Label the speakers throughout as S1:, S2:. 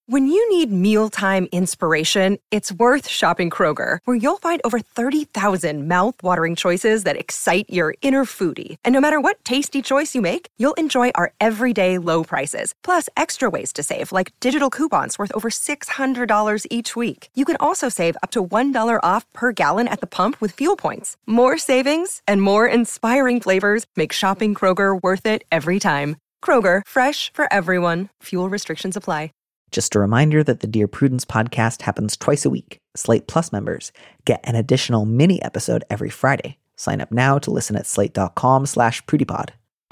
S1: When you need mealtime inspiration, it's worth shopping Kroger, where you'll find over 30,000 mouth-watering choices that excite your inner foodie. And no matter what tasty choice you make, you'll enjoy our everyday low prices, plus extra ways to save, like digital coupons worth over $600 each week. You can also save up to $1 off per gallon at the pump with fuel points. More savings and more inspiring flavors make shopping Kroger worth it every time. Kroger, fresh for everyone. Fuel restrictions apply.
S2: Just a reminder that the Dear Prudence podcast happens twice a week. Slate Plus members get an additional mini episode every Friday. Sign up now to listen at slate.com/prudypod.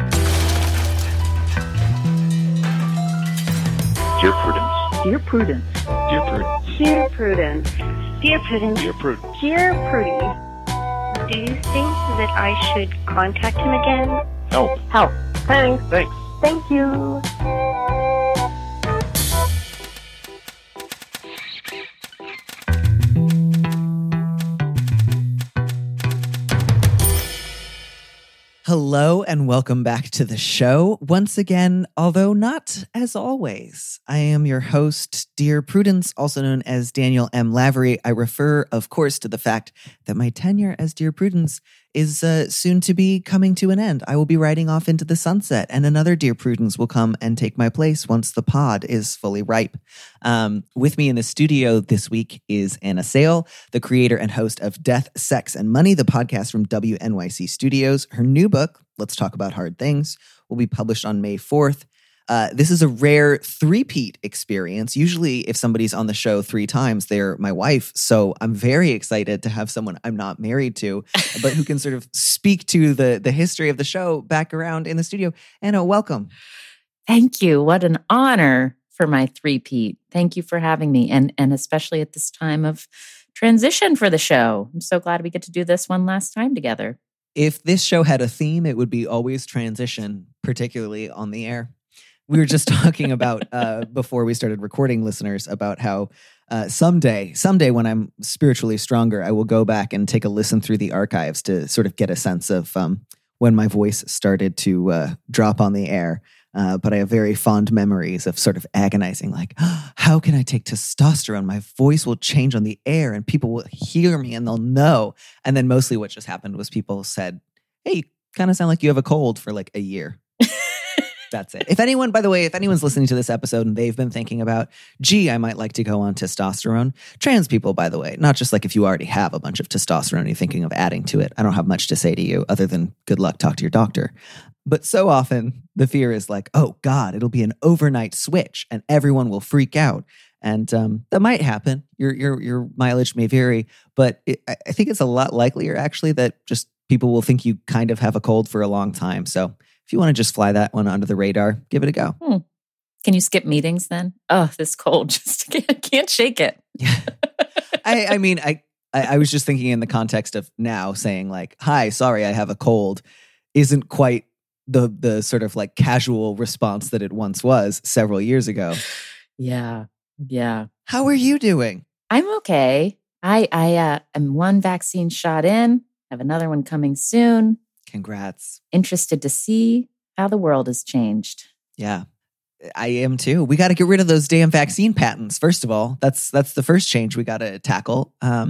S3: Dear Prudence.
S4: Dear Prudence.
S3: Dear Prudence.
S4: Dear Prudence.
S5: Dear Prudence.
S3: Dear Prudence.
S5: Dear Prudy. Do you think that I should contact him again?
S3: Help.
S5: Help. Thanks.
S3: Thanks.
S5: Thank you.
S2: Hello and welcome back to the show. Once again, although not as always, I am your host, Dear Prudence, also known as Daniel M. Lavery. I refer, of course, to the fact that my tenure as Dear Prudence is soon to be coming to an end. I will be riding off into the sunset, and another Dear Prudence will come and take my place once the pod is fully ripe. With me in the studio this week is Anna Sale, the creator and host of Death, Sex, and Money, the podcast from WNYC Studios. Her new book, Let's Talk About Hard Things, will be published on May 4th. This is a rare three-peat experience. Usually if somebody's on the show 3 times, they're my wife. So I'm very excited to have someone I'm not married to, but who can sort of speak to the history of the show back around in the studio. Anna, welcome.
S6: Thank you. What an honor for my three-peat. Thank you for having me. And especially at this time of transition for the show. I'm so glad we get to do this one last time together.
S2: If this show had a theme, it would be always transition, particularly on the air. We were just talking about, before we started recording, listeners, about how someday when I'm spiritually stronger, I will go back and take a listen through the archives to sort of get a sense of when my voice started to drop on the air. But I have very fond memories of sort of agonizing, like, how can I take testosterone? My voice will change on the air and people will hear me and they'll know. And then mostly what just happened was people said, hey, you kind of sound like you have a cold for like a year. That's it. If anyone's listening to this episode and they've been thinking about, gee, I might like to go on testosterone. Trans people, by the way, not just like if you already have a bunch of testosterone, you're thinking of adding to it. I don't have much to say to you other than good luck, talk to your doctor. But so often the fear is like, oh God, it'll be an overnight switch and everyone will freak out. And that might happen. Your mileage may vary, but I think it's a lot likelier actually that just people will think you kind of have a cold for a long time. So if you want to just fly that one under the radar, give it a go.
S6: Can you skip meetings then? Oh, this cold, just can't shake it.
S2: Yeah. I mean, I was just thinking in the context of now saying like, hi, sorry, I have a cold, isn't quite the sort of like casual response that it once was several years ago.
S6: Yeah.
S2: How are you doing?
S6: I'm okay. I am one vaccine shot in, have another one coming soon.
S2: Congrats.
S6: Interested to see how the world has changed.
S2: Yeah, I am too. We got to get rid of those damn vaccine patents. First of all, that's the first change we got to tackle.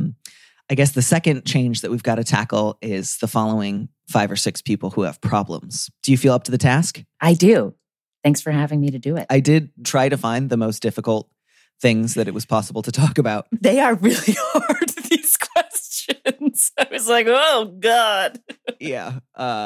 S2: I guess the second change that we've got to tackle is the following 5 or 6 people who have problems. Do you feel up to the task?
S6: I do. Thanks for having me to do it.
S2: I did try to find the most difficult things that it was possible to talk about.
S6: They are really hard, these questions. I was like, oh, God.
S2: Yeah.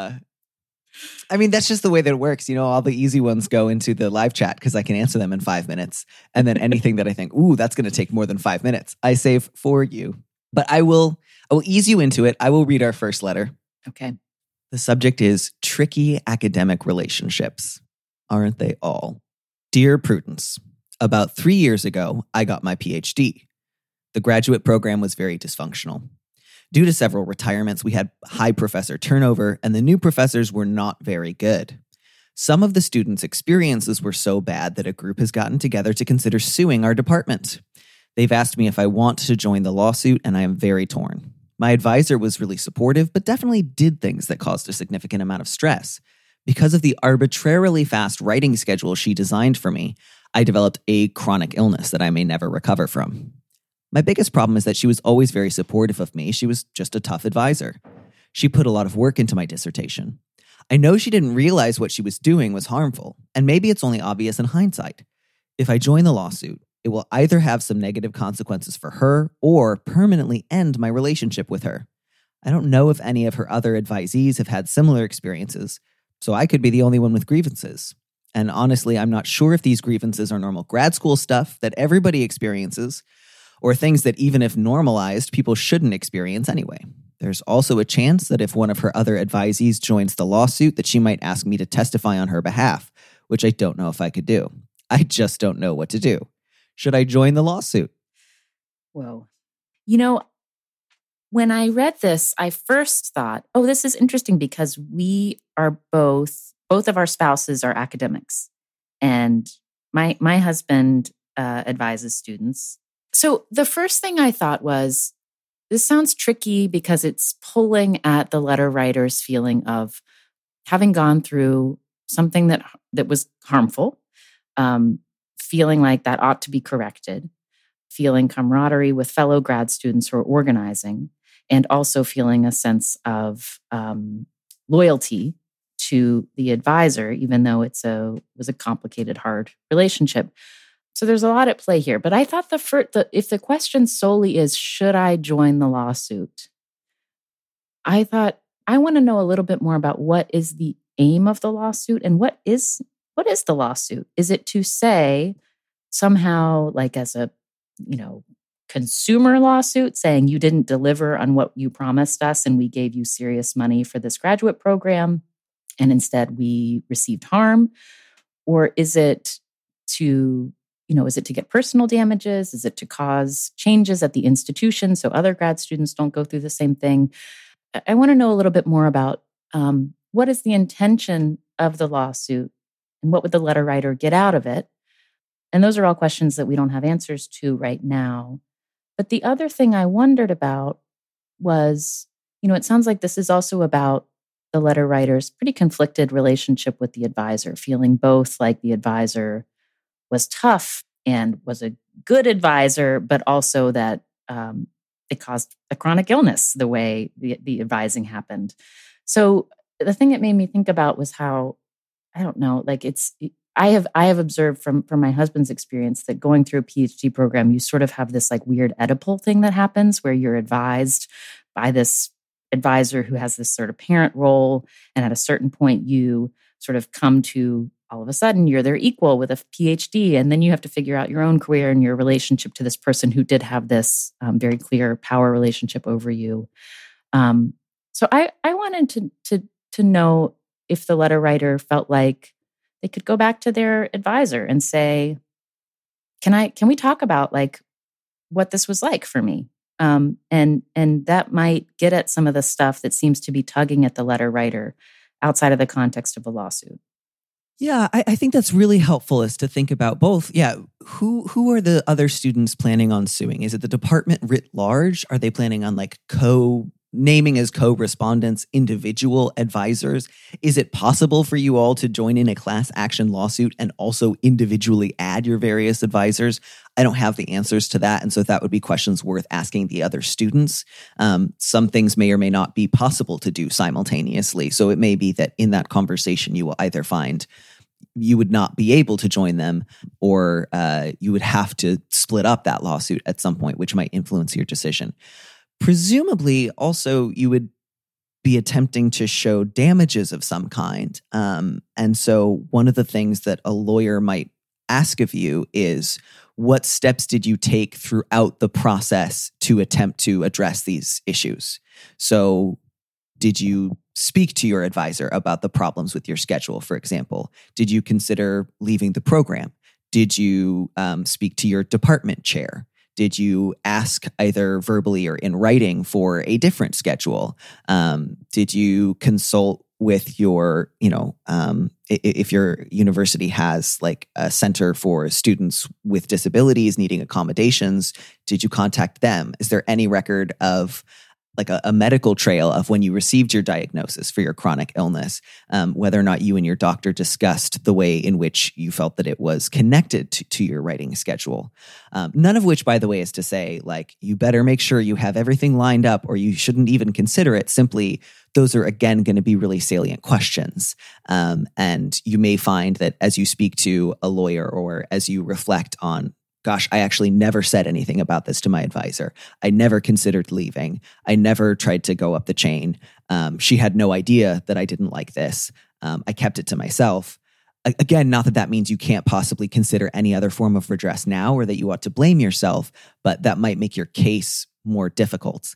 S2: I mean, that's just the way that it works. You know, all the easy ones go into the live chat because I can answer them in 5 minutes. And then anything that I think, ooh, that's going to take more than 5 minutes, I save for you. But I will ease you into it. I will read our first letter.
S6: Okay.
S2: The subject is tricky academic relationships. Aren't they all? Dear Prudence, about 3 years ago, I got my PhD. The graduate program was very dysfunctional. Due to several retirements, we had high professor turnover, and the new professors were not very good. Some of the students' experiences were so bad that a group has gotten together to consider suing our department. They've asked me if I want to join the lawsuit, and I am very torn. My advisor was really supportive, but definitely did things that caused a significant amount of stress. Because of the arbitrarily fast writing schedule she designed for me, I developed a chronic illness that I may never recover from. My biggest problem is that she was always very supportive of me. She was just a tough advisor. She put a lot of work into my dissertation. I know she didn't realize what she was doing was harmful, and maybe it's only obvious in hindsight. If I join the lawsuit, it will either have some negative consequences for her or permanently end my relationship with her. I don't know if any of her other advisees have had similar experiences, so I could be the only one with grievances. And honestly, I'm not sure if these grievances are normal grad school stuff that everybody experiences, or things that even if normalized, people shouldn't experience anyway. There's also a chance that if one of her other advisees joins the lawsuit, that she might ask me to testify on her behalf, which I don't know if I could do. I just don't know what to do. Should I join the lawsuit?
S6: Whoa. When I read this, I first thought, oh, this is interesting because we are both of our spouses are academics. And my husband advises students. So the first thing I thought was, this sounds tricky because it's pulling at the letter writer's feeling of having gone through something that was harmful, feeling like that ought to be corrected, feeling camaraderie with fellow grad students who are organizing, and also feeling a sense of loyalty to the advisor, even though it was a complicated, hard relationship. So there's a lot at play here. But I thought if the question solely is, should I join the lawsuit? I thought, I want to know a little bit more about what is the aim of the lawsuit and what is the lawsuit? Is it to say somehow, like as a, consumer lawsuit saying you didn't deliver on what you promised us and we gave you serious money for this graduate program and instead we received harm? Or is it to get personal damages? Is it to cause changes at the institution so other grad students don't go through the same thing? I want to know a little bit more about what is the intention of the lawsuit and what would the letter writer get out of it? And those are all questions that we don't have answers to right now. But the other thing I wondered about was, it sounds like this is also about the letter writer's pretty conflicted relationship with the advisor, feeling both like the advisor was tough and was a good advisor, but also that it caused a chronic illness the way the advising happened. So the thing it made me think about was how, I don't know, like I have observed from my husband's experience that going through a PhD program, you sort of have this like weird Oedipal thing that happens where you're advised by this advisor who has this sort of parent role. And at a certain point, you sort of come to, all of a sudden, you're their equal with a PhD. And then you have to figure out your own career and your relationship to this person who did have this very clear power relationship over you. So I wanted to know if the letter writer felt like they could go back to their advisor and say, can we talk about like what this was like for me? And that might get at some of the stuff that seems to be tugging at the letter writer outside of the context of a lawsuit.
S2: Yeah, I think that's really helpful is to think about both. Yeah, who are the other students planning on suing? Is it the department writ large? Are they planning on like naming as co-respondents individual advisors? Is it possible for you all to join in a class action lawsuit and also individually add your various advisors? I don't have the answers to that, and so that would be questions worth asking the other students. Some things may or may not be possible to do simultaneously, so it may be that in that conversation you will either find you would not be able to join them or you would have to split up that lawsuit at some point, which might influence your decision. Presumably, also, you would be attempting to show damages of some kind. And so one of the things that a lawyer might ask of you is, what steps did you take throughout the process to attempt to address these issues? So did you speak to your advisor about the problems with your schedule, for example? Did you consider leaving the program? Did you speak to your department chair? Did you ask either verbally or in writing for a different schedule? Did you consult with your, if your university has like a center for students with disabilities needing accommodations, did you contact them? Is there any record of like a medical trail of when you received your diagnosis for your chronic illness, whether or not you and your doctor discussed the way in which you felt that it was connected to your writing schedule. None of which, by the way, is to say, like, you better make sure you have everything lined up or you shouldn't even consider it. Simply, those are, again, going to be really salient questions. And you may find that as you speak to a lawyer or as you reflect on, gosh, I actually never said anything about this to my advisor. I never considered leaving. I never tried to go up the chain. She had no idea that I didn't like this. I kept it to myself. Again, not that that means you can't possibly consider any other form of redress now or that you ought to blame yourself, but that might make your case more difficult.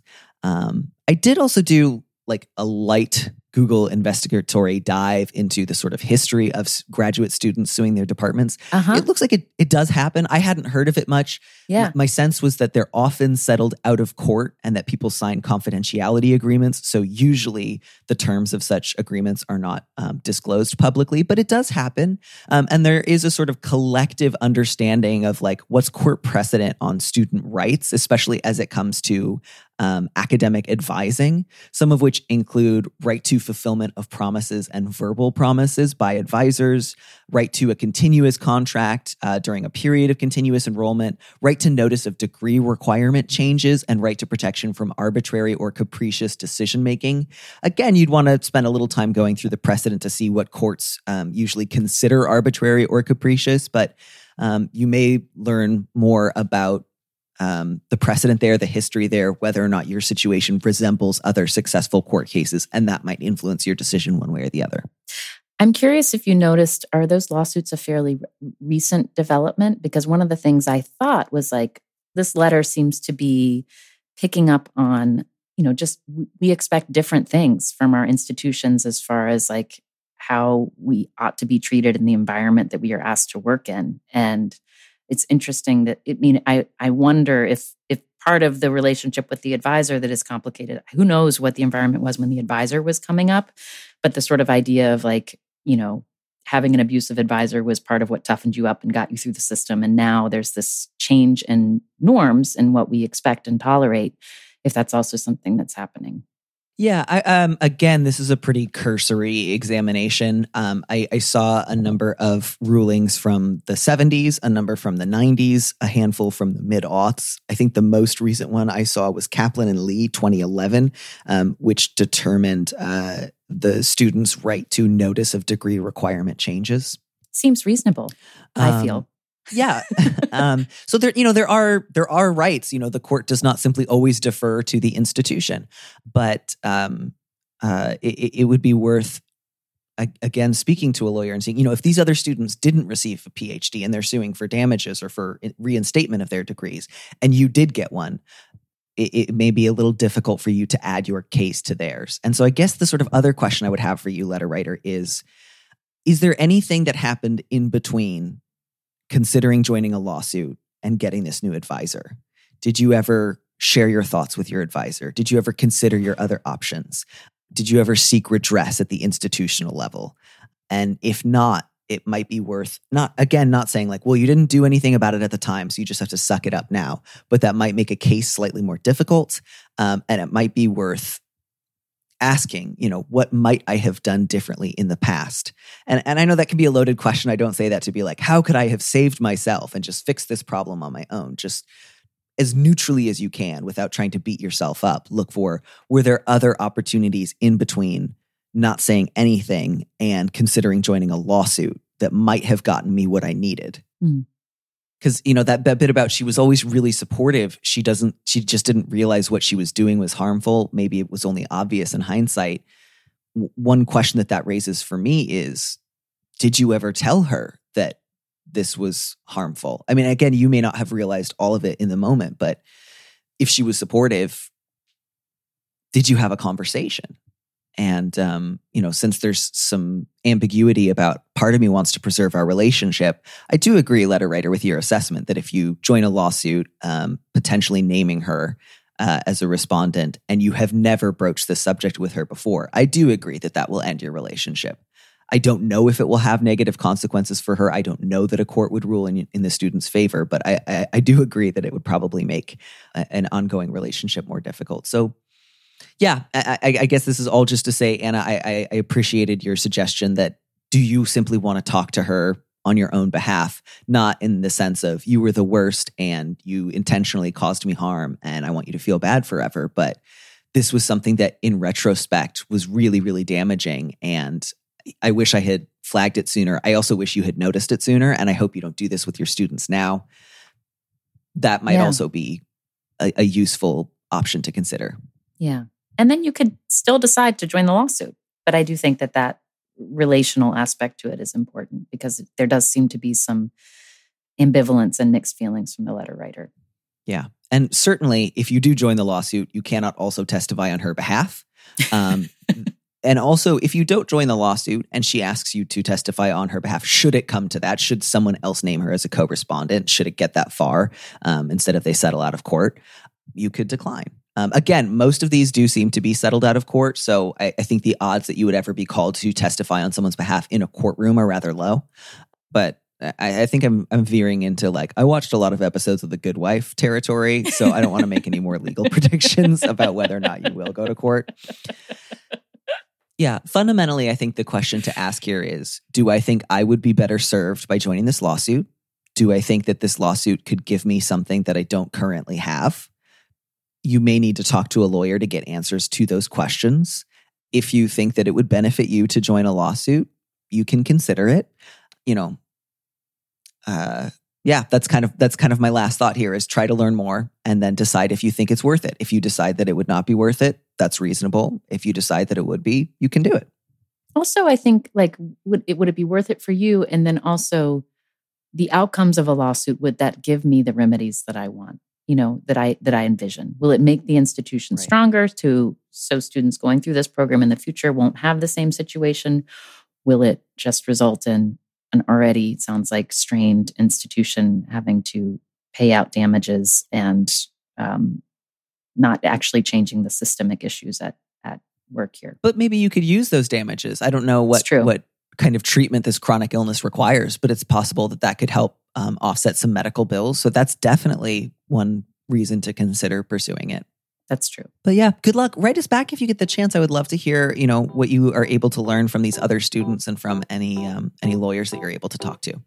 S2: I did also do like a light Google investigatory dive into the sort of history of graduate students suing their departments. It looks like it does happen. I hadn't heard of it much.
S6: Yeah.
S2: My sense was that they're often settled out of court and that people sign confidentiality agreements. So usually the terms of such agreements are not disclosed publicly, but it does happen. And there is a sort of collective understanding of like what's court precedent on student rights, especially as it comes to academic advising, some of which include right to fulfillment of promises and verbal promises by advisors, right to a continuous contract during a period of continuous enrollment, right to notice of degree requirement changes, and right to protection from arbitrary or capricious decision-making. Again, you'd want to spend a little time going through the precedent to see what courts usually consider arbitrary or capricious, but you may learn more about the precedent there, the history there, whether or not your situation resembles other successful court cases, and that might influence your decision one way or the other.
S6: I'm curious if you noticed, are those lawsuits a fairly recent development? Because one of the things I thought was like, this letter seems to be picking up on, just we expect different things from our institutions as far as like how we ought to be treated in the environment that we are asked to work in. And it's interesting that I wonder if part of the relationship with the advisor that is complicated, who knows what the environment was when the advisor was coming up, but the sort of idea of like, having an abusive advisor was part of what toughened you up and got you through the system. And now there's this change in norms and what we expect and tolerate, if that's also something that's happening.
S2: Yeah, again, this is a pretty cursory examination. I saw a number of rulings from the 70s, a number from the 90s, a handful from the mid-aughts. I think the most recent one I saw was Kaplan and Lee, 2011, which determined the student's right to notice of degree requirement changes.
S6: Seems reasonable, I feel.
S2: Yeah. So there are rights. The court does not simply always defer to the institution, but it would be worth, again, speaking to a lawyer and saying, if these other students didn't receive a PhD and they're suing for damages or for reinstatement of their degrees, and you did get one, it may be a little difficult for you to add your case to theirs. And so I guess the sort of other question I would have for you, letter writer, is there anything that happened in between considering joining a lawsuit and getting this new advisor? Did you ever share your thoughts with your advisor? Did you ever consider your other options? Did you ever seek redress at the institutional level? And if not, it might be worth not saying like, well, you didn't do anything about it at the time, so you just have to suck it up now. But that might make a case slightly more difficult. And it might be worth asking, what might I have done differently in the past? And I know that can be a loaded question. I don't say that to be like, how could I have saved myself and just fixed this problem on my own? Just as neutrally as you can without trying to beat yourself up. Look for, were there other opportunities in between not saying anything and considering joining a lawsuit that might have gotten me what I needed? Because, that bit about she was always really supportive. She just didn't realize what she was doing was harmful. Maybe it was only obvious in hindsight. One question that raises for me is, did you ever tell her that this was harmful? I mean, again, you may not have realized all of it in the moment, but if she was supportive, did you have a conversation? And, since there's some ambiguity about part of me wants to preserve our relationship, I do agree, letter writer, with your assessment that if you join a lawsuit, potentially naming her as a respondent, and you have never broached this subject with her before, I do agree that will end your relationship. I don't know if it will have negative consequences for her. I don't know that a court would rule in the student's favor, but I do agree that it would probably make an ongoing relationship more difficult. So Yeah, I guess this is all just to say, Anna, I appreciated your suggestion that do you simply want to talk to her on your own behalf, not in the sense of you were the worst and you intentionally caused me harm and I want you to feel bad forever. But this was something that in retrospect was really, really damaging. And I wish I had flagged it sooner. I also wish you had noticed it sooner. And I hope you don't do this with your students now. That might also be a useful option to consider.
S6: Yeah. And then you could still decide to join the lawsuit. But I do think that relational aspect to it is important because there does seem to be some ambivalence and mixed feelings from the letter writer.
S2: Yeah. And certainly if you do join the lawsuit, you cannot also testify on her behalf. And also, if you don't join the lawsuit and she asks you to testify on her behalf, should it come to that, should someone else name her as a co-respondent, should it get that far, instead of they settle out of court, you could decline. Again, most of these do seem to be settled out of court. So I think the odds that you would ever be called to testify on someone's behalf in a courtroom are rather low. But I think I'm veering into like, I watched a lot of episodes of The Good Wife territory, so I don't want to make any more legal predictions about whether or not you will go to court. Yeah, fundamentally, I think the question to ask here is, do I think I would be better served by joining this lawsuit? Do I think that this lawsuit could give me something that I don't currently have? You may need to talk to a lawyer to get answers to those questions. If you think that it would benefit you to join a lawsuit, you can consider it. That's kind of my last thought here is try to learn more and then decide if you think it's worth it. If you decide that it would not be worth it, that's reasonable. If you decide that it would be, you can do it.
S6: Also, I think would it be worth it for you? And then also the outcomes of a lawsuit, would that give me the remedies that I want? That I envision? Will it make the institution stronger so students going through this program in the future won't have the same situation? Will it just result in an already, sounds like, strained institution having to pay out damages and not actually changing the systemic issues at work here? But
S2: maybe you could use those damages. I don't know what kind of treatment this chronic illness requires, but it's possible that could help offset some medical bills. So that's definitely one reason to consider pursuing it.
S6: That's true.
S2: But yeah, good luck. Write us back if you get the chance. I would love to hear, what you are able to learn from these other students and from any lawyers that you're able to talk to.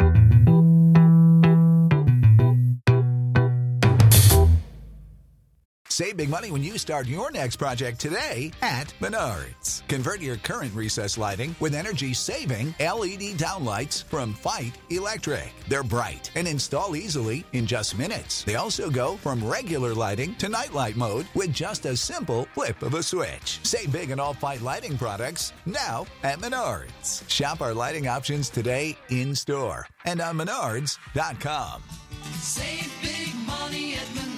S4: Save big money when you start your next project today at Menards. Convert your current recessed lighting with energy-saving LED downlights from Fight Electric. They're bright and install easily in just minutes. They also go from regular lighting to nightlight mode with just a simple flip of a switch. Save big on all Fight lighting products now at Menards. Shop our lighting options today in-store and on Menards.com.
S7: Save big money at Menards.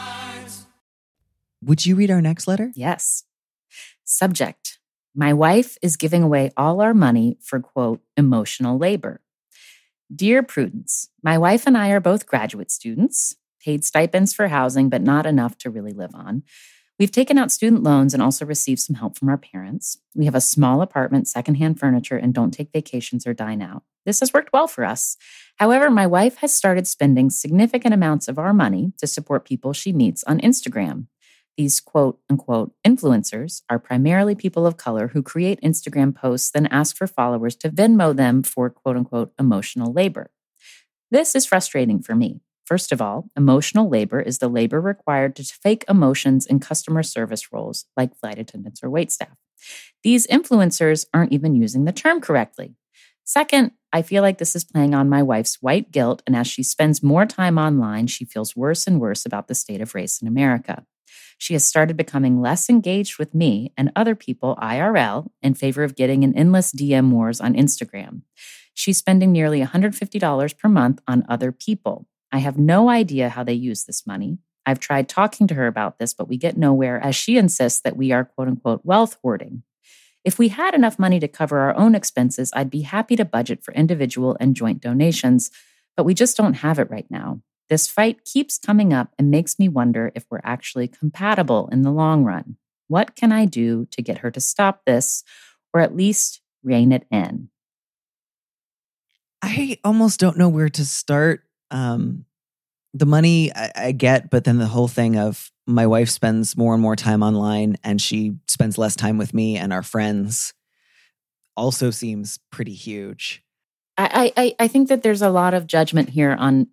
S2: Would you read our next letter?
S6: Yes. Subject: My wife is giving away all our money for, quote, emotional labor. Dear Prudence, my wife and I are both graduate students, paid stipends for housing, but not enough to really live on. We've taken out student loans and also received some help from our parents. We have a small apartment, secondhand furniture, and don't take vacations or dine out. This has worked well for us. However, my wife has started spending significant amounts of our money to support people she meets on Instagram. These quote-unquote influencers are primarily people of color who create Instagram posts, then ask for followers to Venmo them for quote-unquote emotional labor. This is frustrating for me. First of all, emotional labor is the labor required to fake emotions in customer service roles like flight attendants or waitstaff. These influencers aren't even using the term correctly. Second, I feel like this is playing on my wife's white guilt, and as she spends more time online, she feels worse and worse about the state of race in America. She has started becoming less engaged with me and other people IRL in favor of getting in endless DM wars on Instagram. She's spending nearly $150 per month on other people. I have no idea how they use this money. I've tried talking to her about this, but we get nowhere as she insists that we are quote-unquote wealth hoarding. If we had enough money to cover our own expenses, I'd be happy to budget for individual and joint donations, but we just don't have it right now. This fight keeps coming up and makes me wonder if we're actually compatible in the long run. What can I do to get her to stop this, or at least rein it in?
S2: I almost don't know where to start. the money I get, but then the whole thing of my wife spends more and more time online and she spends less time with me and our friends also seems pretty huge.
S6: I think that there's a lot of judgment here on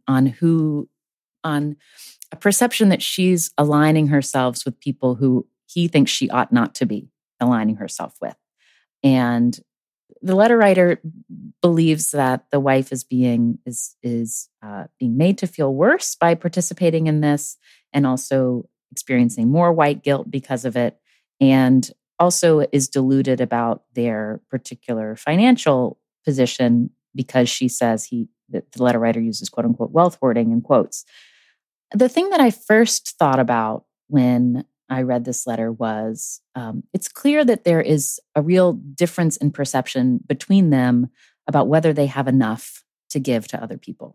S6: a perception that she's aligning herself with people who he thinks she ought not to be aligning herself with. And the letter writer believes that the wife is being made to feel worse by participating in this, and also experiencing more white guilt because of it, and also is deluded about their particular financial position because she says the letter writer uses quote unquote wealth hoarding in quotes. The thing that I first thought about when I read this letter was it's clear that there is a real difference in perception between them about whether they have enough to give to other people.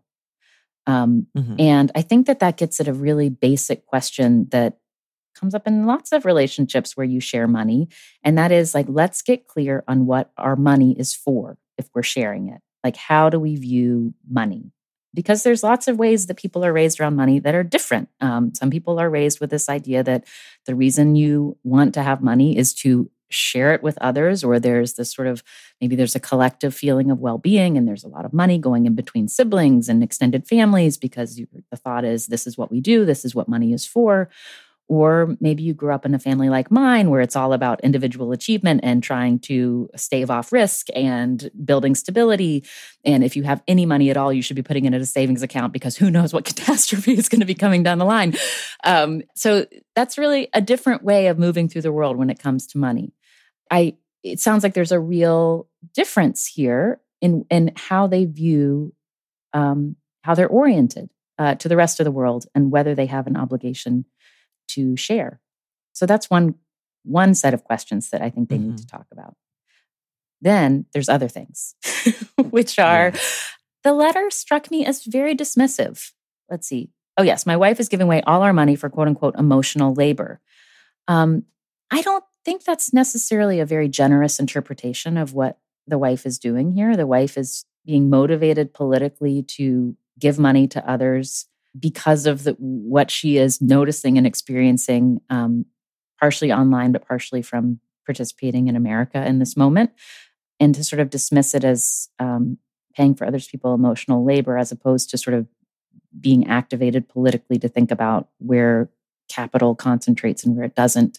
S6: And I think that gets at a really basic question that comes up in lots of relationships where you share money. And that is like, let's get clear on what our money is for if we're sharing it. Like, how do we view money? Because there's lots of ways that people are raised around money that are different. Some people are raised with this idea that the reason you want to have money is to share it with others, or there's this sort of, maybe there's a collective feeling of well-being and there's a lot of money going in between siblings and extended families because the thought is this is what we do, this is what money is for. Or maybe you grew up in a family like mine where it's all about individual achievement and trying to stave off risk and building stability. And if you have any money at all, you should be putting it in a savings account because who knows what catastrophe is going to be coming down the line. So that's really a different way of moving through the world when it comes to money. It sounds like there's a real difference here in how they view, how they're oriented to the rest of the world and whether they have an obligation to share. So that's one set of questions that I think they need to talk about. Then there's other things, which are, the letter struck me as very dismissive. Let's see. Oh yes, my wife is giving away all our money for quote unquote emotional labor. I don't think that's necessarily a very generous interpretation of what the wife is doing here. The wife is being motivated politically to give money to others because of what she is noticing and experiencing, partially online, but partially from participating in America in this moment, and to sort of dismiss it as paying for others people emotional labor, as opposed to sort of being activated politically to think about where capital concentrates and where it doesn't,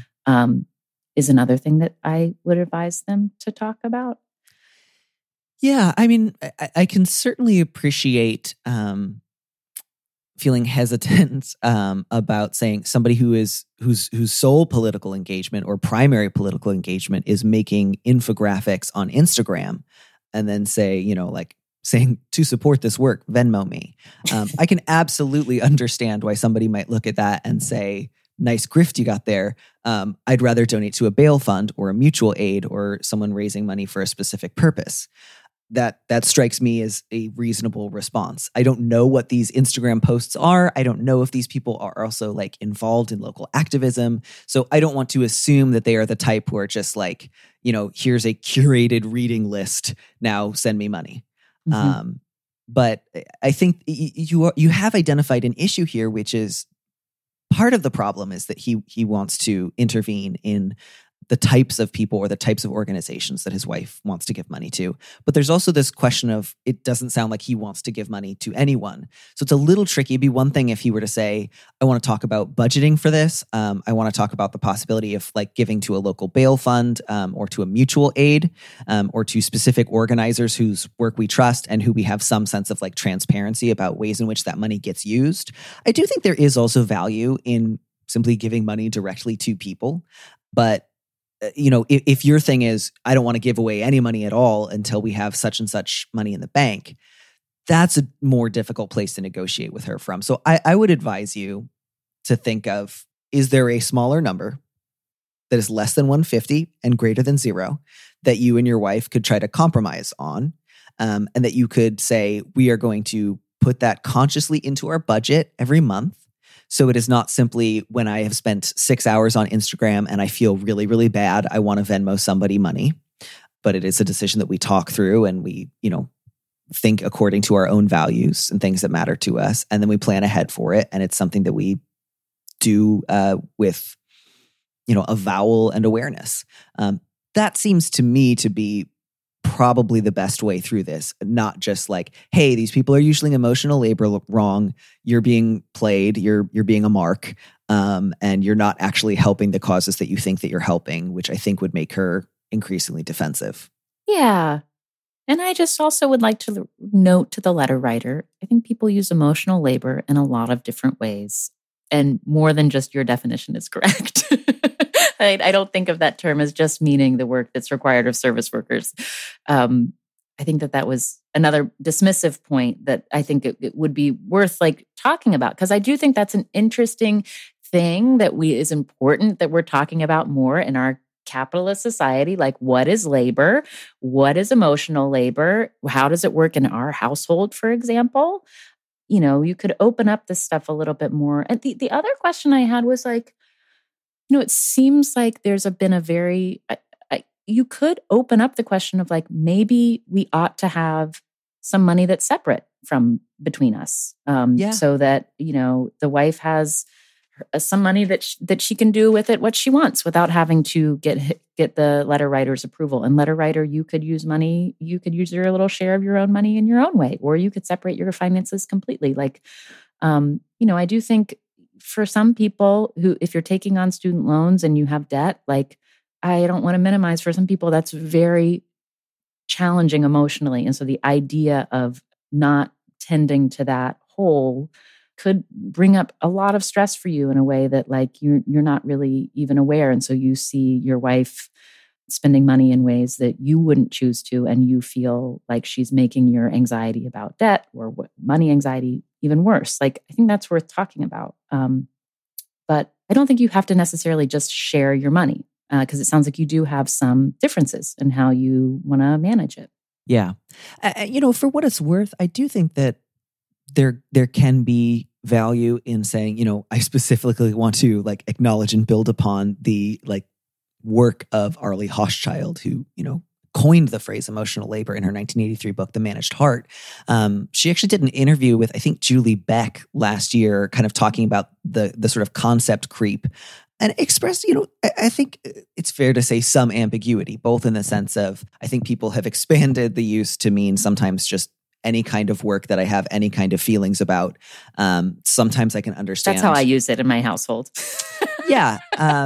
S6: is another thing that I would advise them to talk about.
S2: Yeah, I mean, I can certainly appreciate feeling hesitant about saying somebody whose sole political engagement or primary political engagement is making infographics on Instagram, and then say, like saying, to support this work, Venmo me. I can absolutely understand why somebody might look at that and say, nice grift you got there. I'd rather donate to a bail fund or a mutual aid or someone raising money for a specific purpose. That strikes me as a reasonable response. I don't know what these Instagram posts are. I don't know if these people are also like involved in local activism. So I don't want to assume that they are the type who are just like, here's a curated reading list. Now send me money. But I think you have identified an issue here, which is part of the problem is that he wants to intervene in the types of people or the types of organizations that his wife wants to give money to. But there's also this question of, it doesn't sound like he wants to give money to anyone. So it's a little tricky. It'd be one thing if he were to say, I want to talk about budgeting for this. I want to talk about the possibility of like giving to a local bail fund or to a mutual aid or to specific organizers whose work we trust and who we have some sense of like transparency about ways in which that money gets used. I do think there is also value in simply giving money directly to people. But if your thing is, I don't want to give away any money at all until we have such and such money in the bank, that's a more difficult place to negotiate with her from. So I would advise you to think of, is there a smaller number that is less than 150 and greater than 0 that you and your wife could try to compromise on, and that you could say, we are going to put that consciously into our budget every month. So it is not simply when I have spent 6 hours on Instagram and I feel really, really bad, I want to Venmo somebody money. But it is a decision that we talk through and we, think according to our own values and things that matter to us. And then we plan ahead for it. And it's something that we do with, avowal and awareness. That seems to me to be probably the best way through this. Not just like, hey, these people are usually emotional labor wrong. You're being played. You're being a mark. And you're not actually helping the causes that you think that you're helping, which I think would make her increasingly defensive.
S6: Yeah. And I just also would like to note to the letter writer, I think people use emotional labor in a lot of different ways. And more than just your definition is correct. I don't think of that term as just meaning the work that's required of service workers. I think that was another dismissive point that I think it would be worth talking about, because I do think that's an interesting thing that is important that we're talking about more in our capitalist society. Like, what is labor? What is emotional labor? How does it work in our household, for example? You could open up this stuff a little bit more. And the other question I had was it seems like there's been a very, you could open up the question of maybe we ought to have some money that's separate from between us. So that, the wife has some money that she can do with it what she wants without having to get the letter writer's approval. And letter writer, you could use money, you could use your little share of your own money in your own way, or you could separate your finances completely. I do think for some people who, if you're taking on student loans and you have debt, I don't want to minimize, for some people that's very challenging emotionally. And so the idea of not tending to that hole could bring up a lot of stress for you in a way that you're not really even aware. And so you see your wife spending money in ways that you wouldn't choose to, and you feel like she's making your anxiety about debt or money anxiety even worse. I think that's worth talking about. But I don't think you have to necessarily just share your money, because it sounds like you do have some differences in how you want to manage it.
S2: Yeah. For what it's worth, I do think that there can be value in saying, I specifically want to acknowledge and build upon the work of Arlie Hochschild, who, coined the phrase emotional labor in her 1983 book, The Managed Heart. She actually did an interview with, I think, Julie Beck last year, kind of talking about the sort of concept creep, and expressed, I think it's fair to say some ambiguity, both in the sense of, I think people have expanded the use to mean sometimes just any kind of work that I have any kind of feelings about. Sometimes I can understand.
S6: That's how I use it in my household.
S2: Yeah.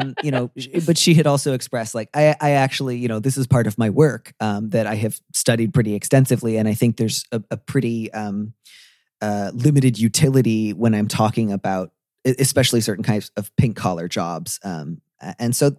S2: But she had also expressed I actually, this is part of my work that I have studied pretty extensively. And I think there's a pretty limited utility when I'm talking about especially certain kinds of pink collar jobs. And so,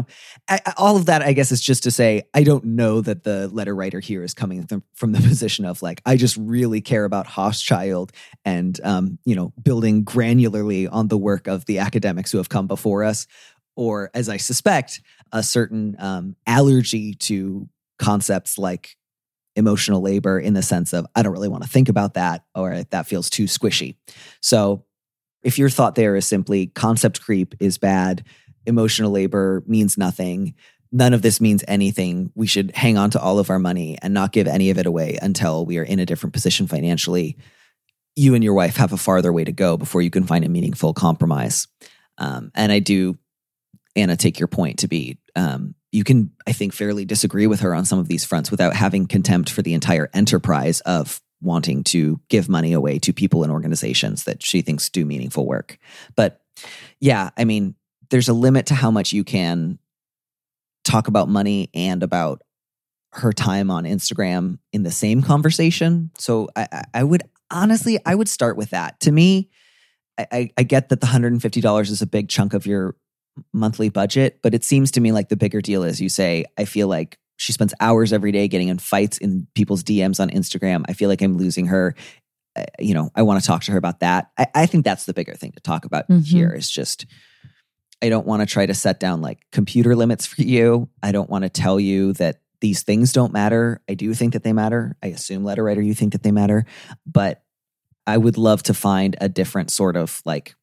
S2: all of that, I guess, is just to say, I don't know that the letter writer here is coming from the position of I just really care about Hochschild and, building granularly on the work of the academics who have come before us, or, as I suspect, a certain allergy to concepts like emotional labor, in the sense of, I don't really want to think about that, or that feels too squishy. So if your thought there is simply concept creep is bad, emotional labor means nothing, none of this means anything, we should hang on to all of our money and not give any of it away until we are in a different position financially, you and your wife have a farther way to go before you can find a meaningful compromise. And I do, Anna, take your point to be, you can, I think, fairly disagree with her on some of these fronts without having contempt for the entire enterprise of wanting to give money away to people and organizations that she thinks do meaningful work. But yeah, I mean, there's a limit to how much you can talk about money and about her time on Instagram in the same conversation. So I would honestly, I would start with that. To me, I get that the $150 is a big chunk of your monthly budget, but it seems to me like the bigger deal is, you say, I feel like she spends hours every day getting in fights in people's DMs on Instagram. I feel like I'm losing her. I want to talk to her about that. I think that's the bigger thing to talk about here, is just, I don't want to try to set down computer limits for you. I don't want to tell you that these things don't matter. I do think that they matter. I assume, letter writer, you think that they matter. But I would love to find a different sort of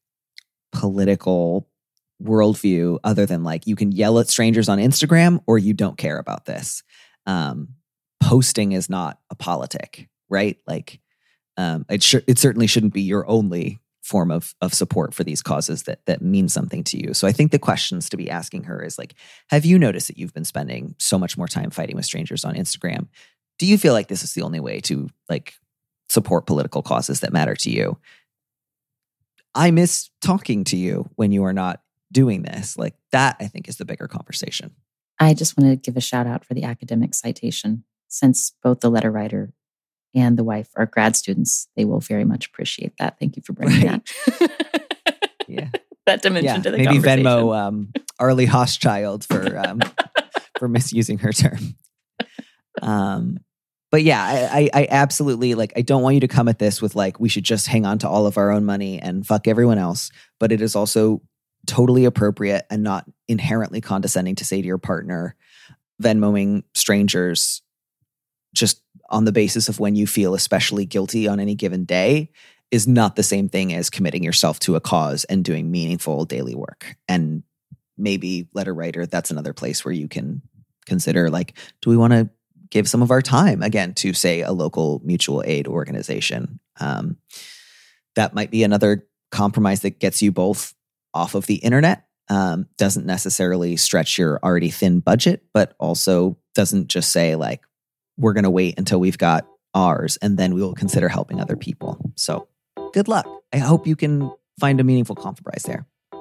S2: political worldview other than you can yell at strangers on Instagram or you don't care about this. Posting is not a politic. right? Like, it certainly shouldn't be your only form of support for these causes that mean something to you. So I think the questions to be asking her is like, have you noticed that you've been spending so much more time fighting with strangers on Instagram? Do you feel like this is the only way to like support political causes that matter to you? I miss talking to you when you are not doing this. Like that, I think, is the bigger conversation.
S6: I just want to give a shout out for the academic citation. Since both the letter writer and the wife are grad students, they will very much appreciate that. Thank you for bringing that.
S2: Yeah.
S6: That dimension to the
S2: maybe
S6: conversation.
S2: Venmo Arlie Hochschild for misusing her term. But yeah, I absolutely like, I don't want you to come at this with like, we should just hang on to all of our own money and fuck everyone else. But it is also totally appropriate and not inherently condescending to say to your partner, Venmoing strangers just on the basis of when you feel especially guilty on any given day is not the same thing as committing yourself to a cause and doing meaningful daily work. And maybe, letter writer, that's another place where you can consider like, do we want to give some of our time again to, say, a local mutual aid organization? That might be another compromise that gets you both off of the internet. Doesn't necessarily stretch your already thin budget, but also doesn't just say like, we're going to wait until we've got ours and then we will consider helping other people. So good luck. I hope you can find a meaningful compromise there.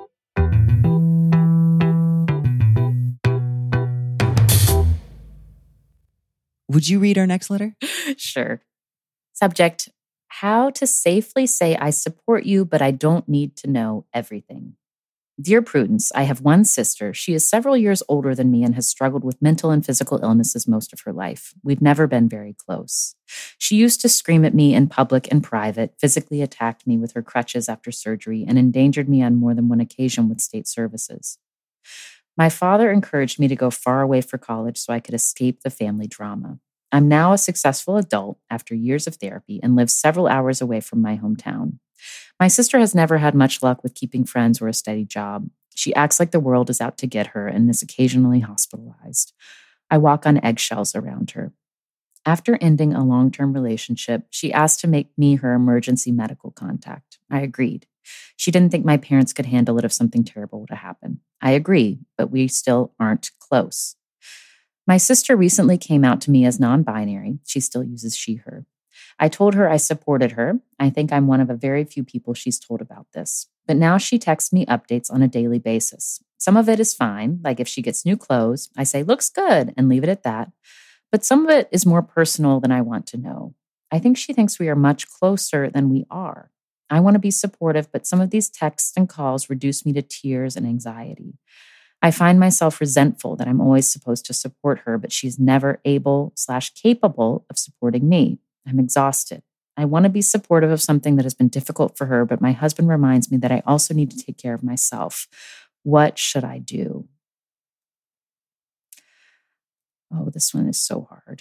S2: Would you read our next letter?
S6: Sure. Subject: how to safely say I support you, but I don't need to know everything. Dear Prudence, I have one sister. She is several years older than me and has struggled with mental and physical illnesses most of her life. We've never been very close. She used to scream at me in public and private, physically attacked me with her crutches after surgery, and endangered me on more than one occasion with state services. My father encouraged me to go far away for college so I could escape the family drama. I'm now a successful adult after years of therapy and live several hours away from my hometown. My sister has never had much luck with keeping friends or a steady job. She acts like the world is out to get her and is occasionally hospitalized. I walk on eggshells around her. After ending a long-term relationship, she asked to make me her emergency medical contact. I agreed. She didn't think my parents could handle it if something terrible were to happen. I agree, but we still aren't close. My sister recently came out to me as non-binary. She still uses she, her. I told her I supported her. I think I'm one of a very few people she's told about this. But now she texts me updates on a daily basis. Some of it is fine, like if she gets new clothes, I say, looks good, and leave it at that. But some of it is more personal than I want to know. I think she thinks we are much closer than we are. I want to be supportive, but some of these texts and calls reduce me to tears and anxiety. I find myself resentful that I'm always supposed to support her, but she's never able/capable of supporting me. I'm exhausted. I want to be supportive of something that has been difficult for her, but my husband reminds me that I also need to take care of myself. What should I do? Oh, this one is so hard.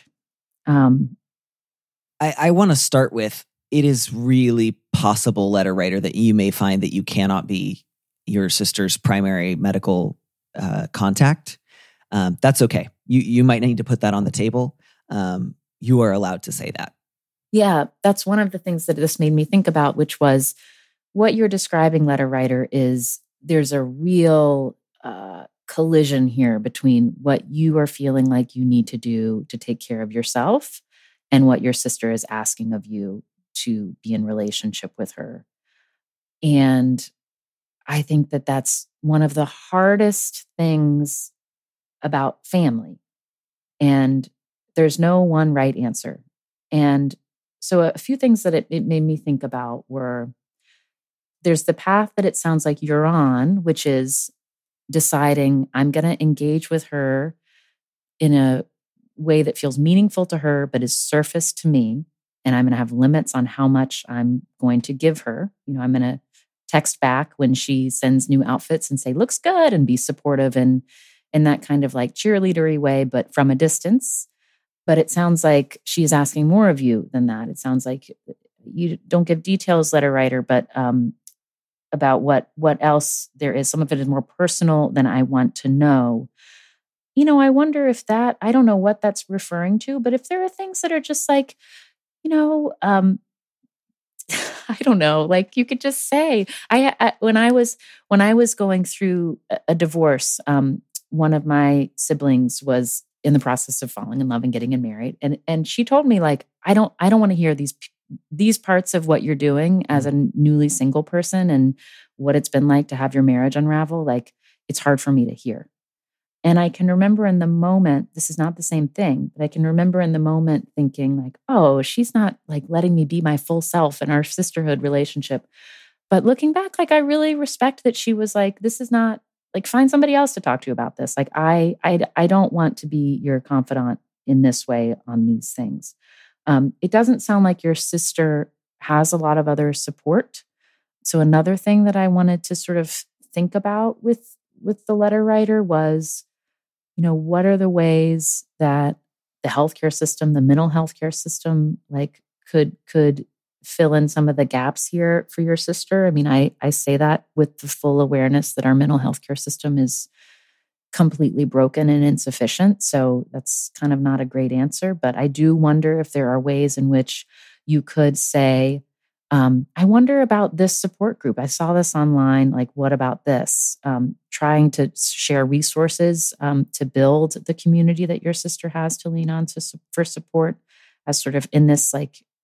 S2: I want to start with, it is really possible, letter writer, that you may find that you cannot be your sister's primary medical contact. That's okay. You might need to put that on the table. You are allowed to say that.
S6: Yeah, that's one of the things that this made me think about, which was what you're describing, letter writer, is there's a real collision here between what you are feeling like you need to do to take care of yourself and what your sister is asking of you to be in relationship with her. And I think that that's one of the hardest things about family. And there's no one right answer. And so a few things that it made me think about were, there's the path that it sounds like you're on, which is deciding I'm going to engage with her in a way that feels meaningful to her, but is surface to me. And I'm going to have limits on how much I'm going to give her. I'm going to text back when she sends new outfits and say, looks good, and be supportive and in that kind of like cheerleadery way, but from a distance. But it sounds like she's asking more of you than that. It sounds like you don't give details, letter writer, but about what else there is. Some of it is more personal than I want to know. I wonder if that, I don't know what that's referring to, but if there are things that are just like, I don't know. Like you could just say, when I was going through a divorce, one of my siblings was in the process of falling in love and getting married, and she told me like, I don't want to hear these parts of what you're doing as a newly single person and what it's been like to have your marriage unravel. Like it's hard for me to hear. And I can remember in the moment, this is not the same thing, but I can remember in the moment thinking like, oh, she's not like letting me be my full self in our sisterhood relationship. But looking back, like I really respect that she was like, this is not like, find somebody else to talk to about this. Like I don't want to be your confidant in this way on these things. It doesn't sound like your sister has a lot of other support. So another thing that I wanted to sort of think about with the letter writer was, what are the ways that the healthcare system, the mental health care system, like could fill in some of the gaps here for your sister? I mean, I say that with the full awareness that our mental health care system is completely broken and insufficient. So that's kind of not a great answer. But I do wonder if there are ways in which you could say, I wonder about this support group. I saw this online. Like, what about this? Trying to share resources to build the community that your sister has to lean on for support as sort of in this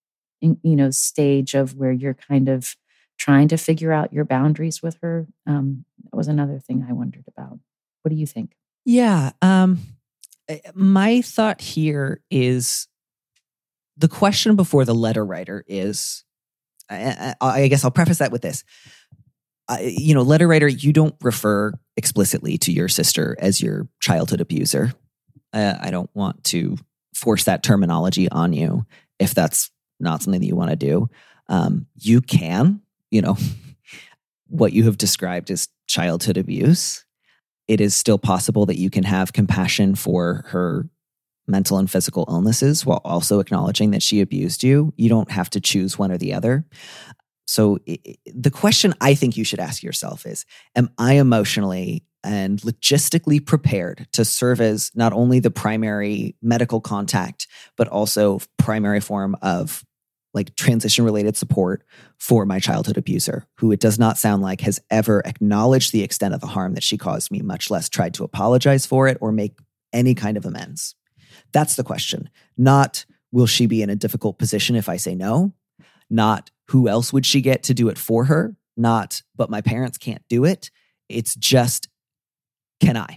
S6: stage of where you're kind of trying to figure out your boundaries with her. That was another thing I wondered about. What do you think?
S2: Yeah. My thought here is the question before the letter writer is, I guess I'll preface that with this. Letter writer, you don't refer explicitly to your sister as your childhood abuser. I don't want to force that terminology on you if that's not something that you want to do. You can, what you have described as childhood abuse. It is still possible that you can have compassion for her mental and physical illnesses while also acknowledging that she abused you. You don't have to choose one or the other. So the question I think you should ask yourself is, am I emotionally and logistically prepared to serve as not only the primary medical contact, but also primary form of like transition-related support for my childhood abuser, who it does not sound like has ever acknowledged the extent of the harm that she caused me, much less tried to apologize for it or make any kind of amends. That's the question. Not, will she be in a difficult position if I say no? Not, who else would she get to do it for her? Not, but my parents can't do it. It's just, can I?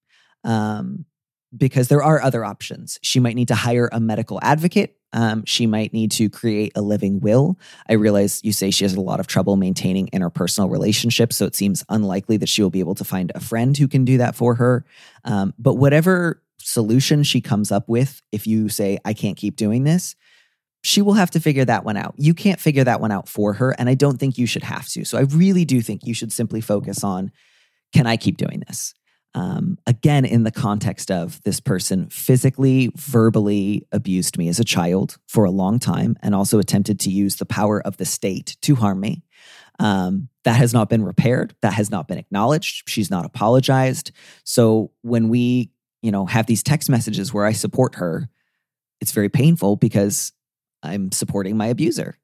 S2: Because there are other options. She might need to hire a medical advocate. She might need to create a living will. I realize you say she has a lot of trouble maintaining interpersonal relationships, so it seems unlikely that she will be able to find a friend who can do that for her. But whatever solution she comes up with, if you say, I can't keep doing this, she will have to figure that one out. You can't figure that one out for her, and I don't think you should have to. So I really do think you should simply focus on, can I keep doing this? Again, in the context of this person physically, verbally abused me as a child for a long time and also attempted to use the power of the state to harm me. That has not been repaired. That has not been acknowledged. She's not apologized. So when we, have these text messages where I support her, it's very painful because I'm supporting my abuser.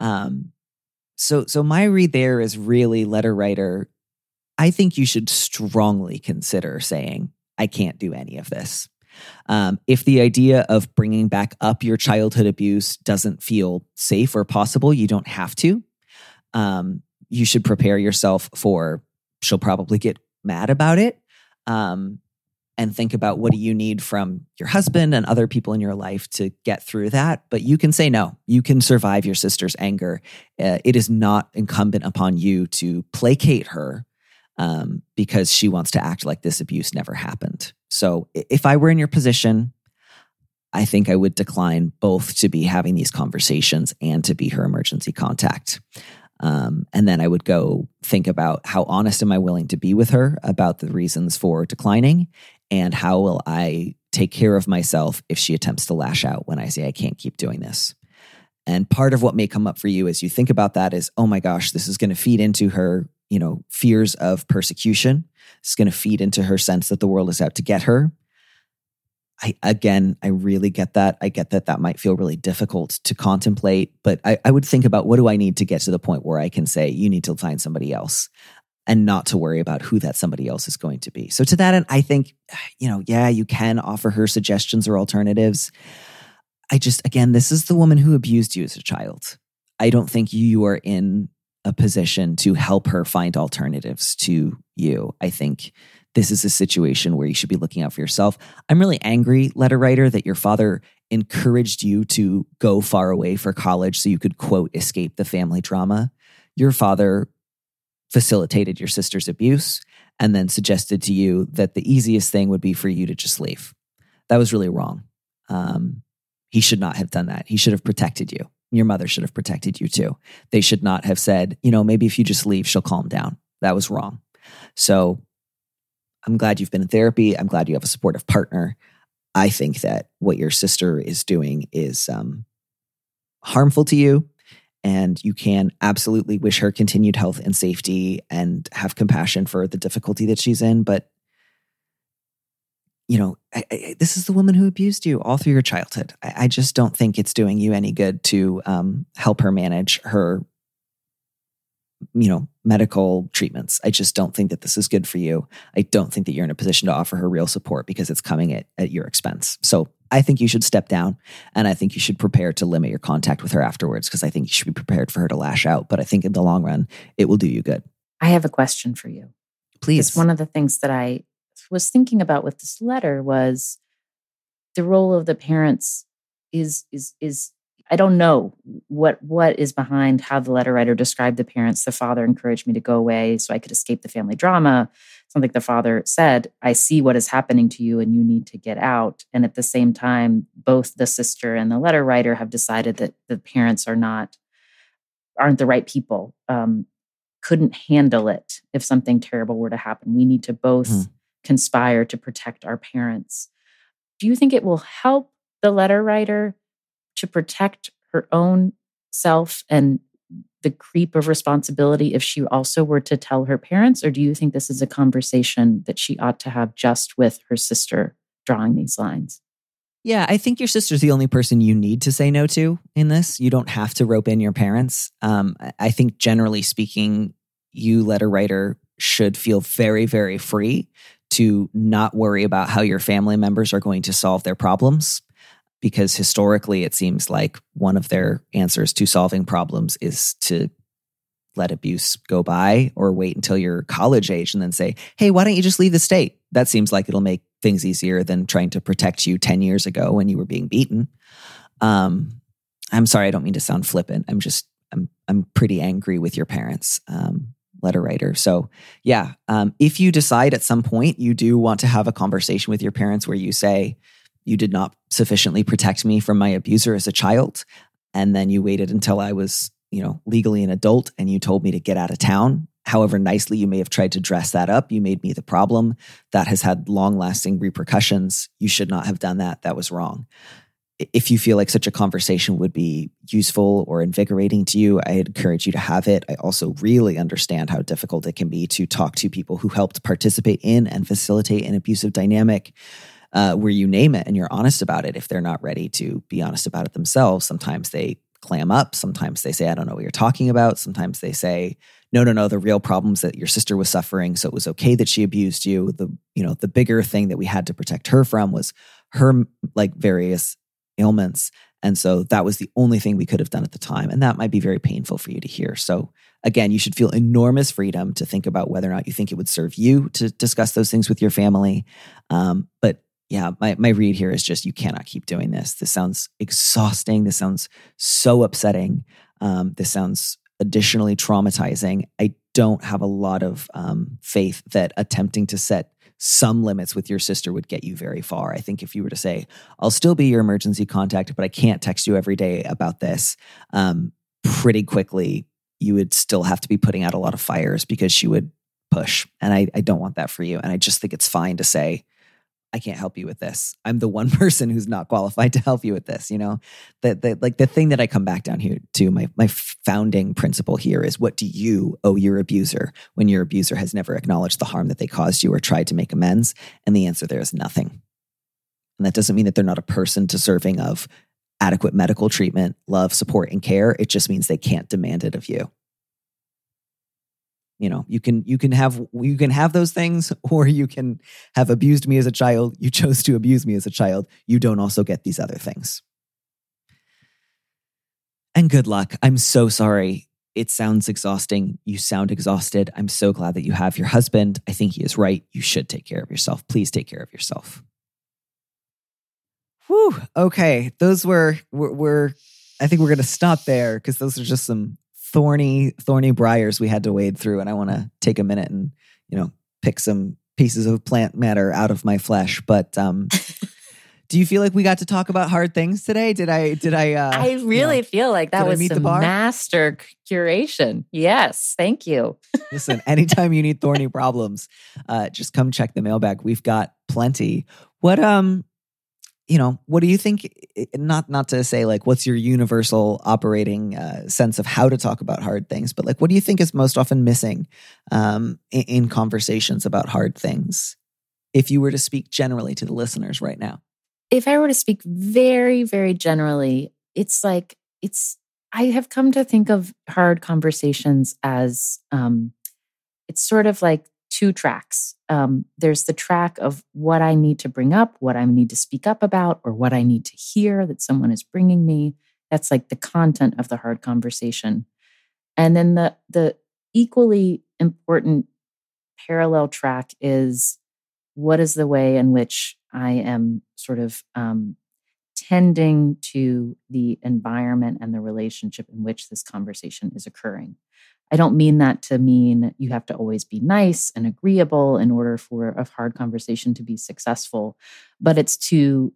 S2: So my read there is really, letter writer, I think you should strongly consider saying, I can't do any of this. If the idea of bringing back up your childhood abuse doesn't feel safe or possible, you don't have to. You should prepare yourself for, she'll probably get mad about it. And think about, what do you need from your husband and other people in your life to get through that? But you can say no. You can survive your sister's anger. It is not incumbent upon you to placate her because she wants to act like this abuse never happened. So if I were in your position, I think I would decline both to be having these conversations and to be her emergency contact. And then I would go think about, how honest am I willing to be with her about the reasons for declining, and how will I take care of myself if she attempts to lash out when I say I can't keep doing this. And part of what may come up for you as you think about that is, oh my gosh, this is going to feed into her, fears of persecution. It's going to feed into her sense that the world is out to get her. I really get that. I get that might feel really difficult to contemplate, but I would think about, what do I need to get to the point where I can say, you need to find somebody else, and not to worry about who that somebody else is going to be. So to that end, I think, you can offer her suggestions or alternatives. Again, this is the woman who abused you as a child. I don't think you are in a position to help her find alternatives to you. I think this is a situation where you should be looking out for yourself. I'm really angry, letter writer, that your father encouraged you to go far away for college so you could, quote, escape the family drama. Your father facilitated your sister's abuse and then suggested to you that the easiest thing would be for you to just leave. That was really wrong. He should not have done that. He should have protected you. Your mother should have protected you too. They should not have said, maybe if you just leave, she'll calm down. That was wrong. So I'm glad you've been in therapy. I'm glad you have a supportive partner. I think that what your sister is doing is harmful to you, and you can absolutely wish her continued health and safety and have compassion for the difficulty that she's in. But, this is the woman who abused you all through your childhood. I just don't think it's doing you any good to help her manage her medical treatments. I just don't think that this is good for you. I don't think that you're in a position to offer her real support because it's coming at your expense. So I think you should step down, and I think you should prepare to limit your contact with her afterwards, because I think you should be prepared for her to lash out. But I think in the long run, it will do you good.
S6: I have a question for you.
S2: Please.
S6: One of the things that I was thinking about with this letter was the role of the parents is I don't know what is behind how the letter writer described the parents. The father encouraged me to go away so I could escape the family drama. Something the father said, I see what is happening to you and you need to get out. And at the same time, both the sister and the letter writer have decided that the parents aren't the right people, couldn't handle it if something terrible were to happen. We need to both conspire to protect our parents. Do you think it will help the letter writer to protect her own self and the creep of responsibility if she also were to tell her parents? Or do you think this is a conversation that she ought to have just with her sister drawing these lines?
S2: Yeah, I think your sister's the only person you need to say no to in this. You don't have to rope in your parents. I think generally speaking, you, letter writer, should feel very, very free to not worry about how your family members are going to solve their problems. Because historically, it seems like one of their answers to solving problems is to let abuse go by or wait until you're college age and then say, hey, why don't you just leave the state? That seems like it'll make things easier than trying to protect you 10 years ago when you were being beaten. I'm sorry, I don't mean to sound flippant. I'm pretty angry with your parents, letter writer. So yeah, if you decide at some point you do want to have a conversation with your parents where you say, you did not sufficiently protect me from my abuser as a child, and then you waited until I was, legally an adult and you told me to get out of town. However nicely you may have tried to dress that up, you made me the problem. That has had long-lasting repercussions. You should not have done that. That was wrong. If you feel like such a conversation would be useful or invigorating to you, I encourage you to have it. I also really understand how difficult it can be to talk to people who helped participate in and facilitate an abusive dynamic, where you name it and you're honest about it. If they're not ready to be honest about it themselves, sometimes they clam up. Sometimes they say, I don't know what you're talking about. Sometimes they say, no, the real problem's that your sister was suffering, so it was okay that she abused you. The bigger thing that we had to protect her from was her various ailments. And so that was the only thing we could have done at the time. And that might be very painful for you to hear. So again, you should feel enormous freedom to think about whether or not you think it would serve you to discuss those things with your family. But yeah, my read here is just, you cannot keep doing this. This sounds exhausting. This sounds so upsetting. This sounds additionally traumatizing. I don't have a lot of faith that attempting to set some limits with your sister would get you very far. I think if you were to say, I'll still be your emergency contact, but I can't text you every day about this, pretty quickly, you would still have to be putting out a lot of fires because she would push. And I don't want that for you. And I just think it's fine to say, I can't help you with this. I'm the one person who's not qualified to help you with this. The thing that I come back down here to, my founding principle here is, what do you owe your abuser when your abuser has never acknowledged the harm that they caused you or tried to make amends? And the answer there is nothing. And that doesn't mean that they're not a person deserving of adequate medical treatment, love, support, and care. It just means they can't demand it of you. You know, you can have those things, or you can have abused me as a child. You chose to abuse me as a child. You don't also get these other things. And good luck. I'm so sorry. It sounds exhausting. You sound exhausted. I'm so glad that you have your husband. I think he is right. You should take care of yourself. Please take care of yourself. Whew. Okay. Those were I think we're going to stop there because those are just some thorny briars we had to wade through. And I want to take a minute and, pick some pieces of plant matter out of my flesh. But, do you feel like we got to talk about hard things today? Did I
S6: really feel like that was some master curation. Yes. Thank you.
S2: Listen, anytime you need thorny problems, just come check the mailbag. We've got plenty. What do you think, not to say like, what's your universal operating sense of how to talk about hard things, but like, what do you think is most often missing in conversations about hard things? If you were to speak generally to the listeners right now.
S6: If I were to speak very, very generally, I have come to think of hard conversations as, it's sort of like two tracks. There's the track of what I need to bring up, what I need to speak up about, or what I need to hear that someone is bringing me. That's like the content of the hard conversation. And then the equally important parallel track is what is the way in which I am sort of tending to the environment and the relationship in which this conversation is occurring. I don't mean that to mean you have to always be nice and agreeable in order for a hard conversation to be successful, but it's to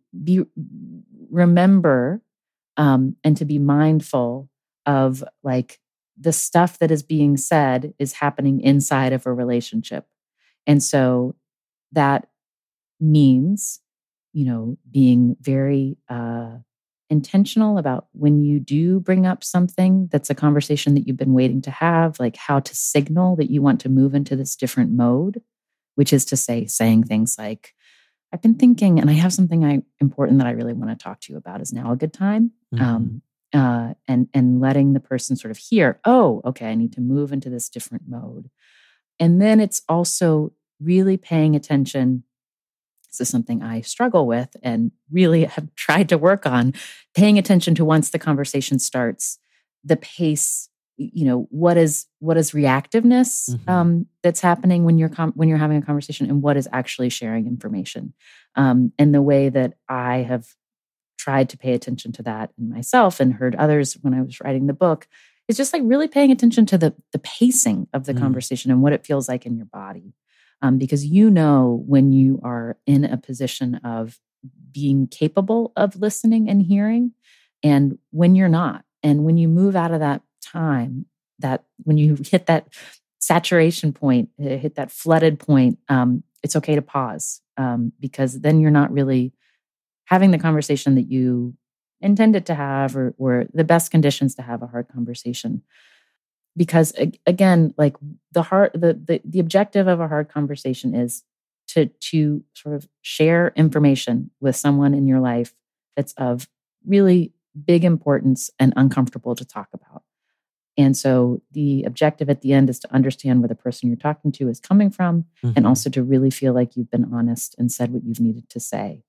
S6: remember and to be mindful of like the stuff that is being said is happening inside of a relationship. And so that means, being very intentional about when you do bring up something that's a conversation that you've been waiting to have, like how to signal that you want to move into this different mode, which is to say, saying things like, I've been thinking, and I have something important that I really want to talk to you about. Is now a good time? Mm-hmm. And letting the person sort of hear, oh, okay, I need to move into this different mode. And then it's also really paying attention. This is something I struggle with and really have tried to work on, paying attention to once the conversation starts, the pace, what is reactiveness that's happening when you're having a conversation, and what is actually sharing information. And the way that I have tried to pay attention to that in myself and heard others when I was writing the book is just like really paying attention to the pacing of the conversation and what it feels like in your body. Because when you are in a position of being capable of listening and hearing, and when you're not. And when you move out of that time, that when you hit that saturation point, hit that flooded point, it's okay to pause, because then you're not really having the conversation that you intended to have, or the best conditions to have a hard conversation. Because again, like the objective of a hard conversation is to sort of share information with someone in your life that's of really big importance and uncomfortable to talk about. And so the objective at the end is to understand where the person you're talking to is coming from, and also to really feel like you've been honest and said what you've needed to say.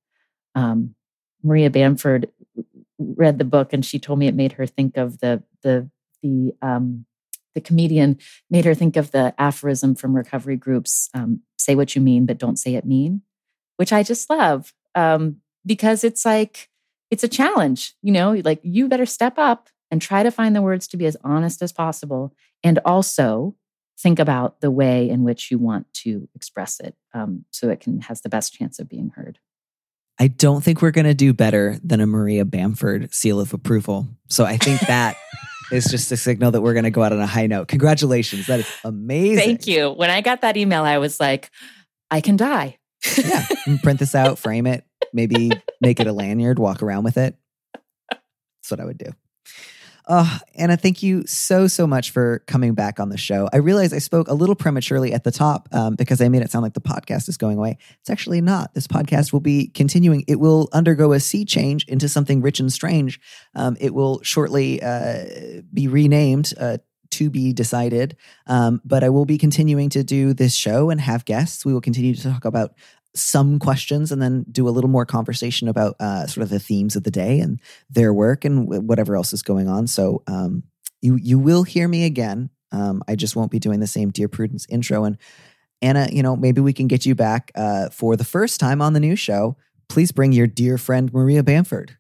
S6: Maria Bamford read the book, and she told me it made her think of the comedian made her think of the aphorism from recovery groups, say what you mean, but don't say it mean, which I just love, because it's like, it's a challenge, like you better step up and try to find the words to be as honest as possible. And also think about the way in which you want to express it, so it has the best chance of being heard.
S2: I don't think we're going to do better than a Maria Bamford seal of approval. So I think that is just a signal that we're going to go out on a high note. Congratulations. That is amazing.
S6: Thank you. When I got that email, I was like, I can die.
S2: Yeah. Print this out, frame it, maybe make it a lanyard, walk around with it. That's what I would do. Anna, thank you so much for coming back on the show. I realize I spoke a little prematurely at the top because I made it sound like the podcast is going away. It's actually not. This podcast will be continuing. It will undergo a sea change into something rich and strange. It will shortly be renamed to be decided. But I will be continuing to do this show and have guests. We will continue to talk about some questions and then do a little more conversation about sort of the themes of the day and their work and whatever else is going on. So you will hear me again. I just won't be doing the same Dear Prudence intro. And Anna, maybe we can get you back for the first time on the new show. Please bring your dear friend, Maria Bamford.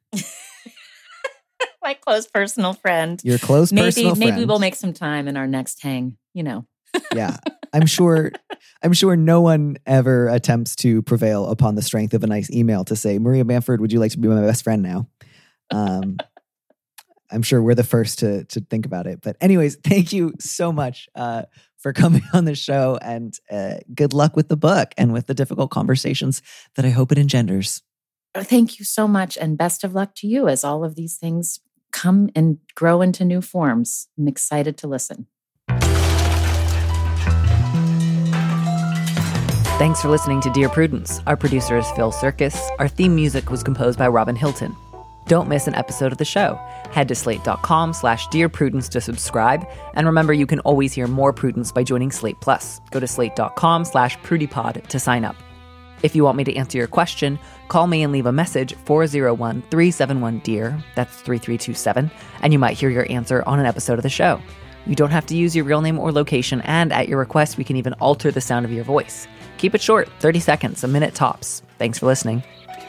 S6: My close personal friend.
S2: Your close personal friend.
S6: Maybe we'll make some time in our next hang,
S2: Yeah. I'm sure no one ever attempts to prevail upon the strength of a nice email to say, Maria Bamford, would you like to be my best friend now? I'm sure we're the first to think about it. But anyways, thank you so much for coming on the show, and good luck with the book and with the difficult conversations that I hope it engenders.
S6: Thank you so much, and best of luck to you as all of these things come and grow into new forms. I'm excited to listen.
S8: Thanks for listening to Dear Prudence. Our producer is Phil Circus. Our theme music was composed by Robin Hilton. Don't miss an episode of the show. Head to slate.com/Dear Prudence to subscribe. And remember, you can always hear more Prudence by joining Slate Plus. Go to slate.com/PrudyPod to sign up. If you want me to answer your question, call me and leave a message, 401-371-DEAR, that's 3327, and you might hear your answer on an episode of the show. You don't have to use your real name or location, and at your request, we can even alter the sound of your voice. Keep it short, 30 seconds, a minute tops. Thanks for listening.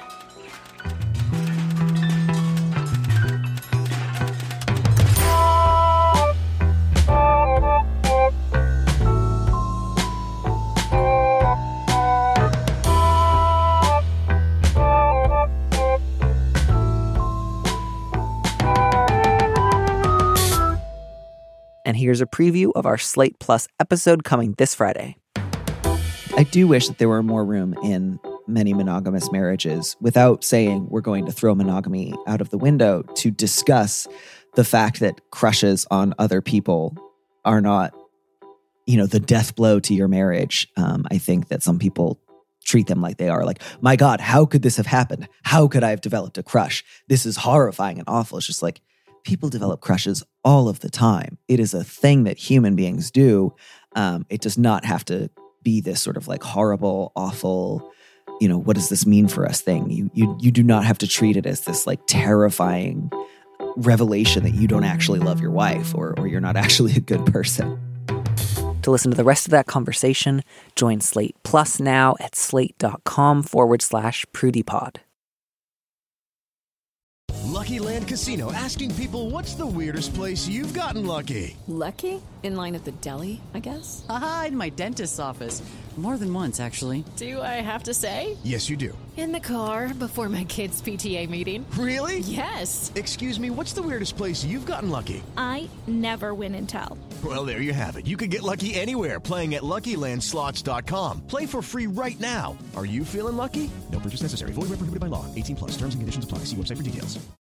S8: And here's a preview of our Slate Plus episode coming this Friday.
S2: I do wish that there were more room in many monogamous marriages, without saying we're going to throw monogamy out of the window, to discuss the fact that crushes on other people are not, the death blow to your marriage. I think that some people treat them like they are. Like, my God, how could this have happened? How could I have developed a crush? This is horrifying and awful. It's just like, people develop crushes all of the time. It is a thing that human beings do. It does not have to be this sort of like horrible, awful, what does this mean for us thing. You do not have to treat it as this like terrifying revelation that you don't actually love your wife or you're not actually a good person.
S8: To listen to the rest of that conversation, join Slate Plus now at slate.com/PrudyPod.
S9: Lucky Land Casino, asking people, what's the weirdest place you've gotten lucky?
S10: Lucky? In line at the deli, I guess?
S11: Aha, in my dentist's office. More than once, actually.
S10: Do I have to say?
S9: Yes, you do.
S10: In the car before my kids' PTA meeting.
S9: Really?
S10: Yes.
S9: Excuse me, what's the weirdest place you've gotten lucky?
S12: I never win and tell.
S9: Well, there you have it. You can get lucky anywhere, playing at LuckyLandSlots.com. Play for free right now. Are you feeling lucky? No purchase necessary. Void where prohibited by law. 18+. Terms and conditions apply. See website for details.